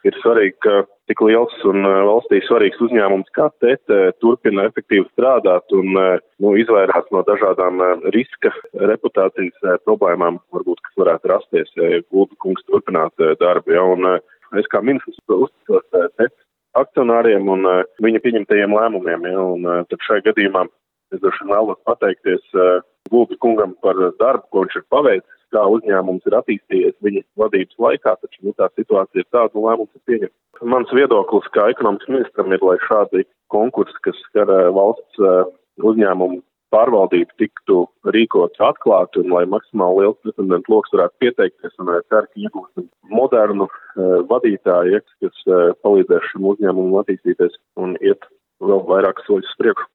Ir svarīgi, ka tik liels un valstī svarīgs uzņēmums kā TET turpina efektīvi strādāt un izvairās no dažādām riska reputācijas problēmām, varbūt, kas varētu rasties, ja Gulbi kungs turpinātu darbu. Ja, un es kā ministrs uzticos TET akcionāriem un viņa pieņemtajiem lēmumiem. Ja, un tad šajā gadījumā es droši vien vēlos pateikties Gulbi kungam par darbu, ko viņš ir paveicis, kā uzņēmums ir attīstījies viņa vadības laikā, taču tā situācija ir tāda, un lēmums ir pieņemts. Mans viedoklis kā ekonomikas ministram ir, lai šādi konkursi, kas skar valsts uzņēmumu pārvaldību, tiktu rīkots atklāti un lai maksimāli liels pretendentu loks varētu pieteikties un ceru, ka iegūsim modernu vadītāju, kas palīdzēs šim uzņēmumam attīstīties un iet vēl vairākas soļus priekšu.